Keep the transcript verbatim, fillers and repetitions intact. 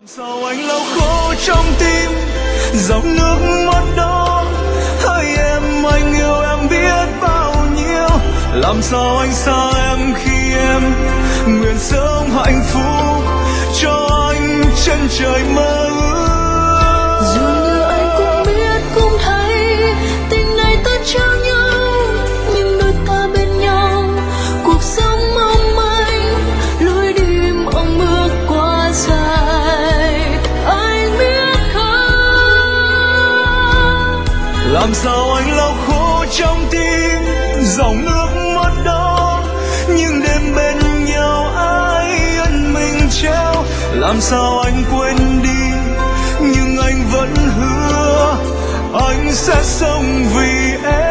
Sao anh lau khô trong tim dòng nước mắt đó, hỡi em anh yêu em biết bao nhiêu. Làm sao anh xa em khi em nguyện sống hạnh phúc cho anh chân trời mơ ước. Dường như anh cũng biết cũng thấy tình này ta trao nhau, nhưng đôi ta bên nhau cuộc sống mong manh, lối đi mong bước quá dài. Anh biết không, làm sao anh lau khô trong tim dòng nước mắt đó, nhưng đêm bên nhau ai ân mình treo. Làm sao anh quên đi nhưng anh vẫn hứa anh sẽ sống vì em.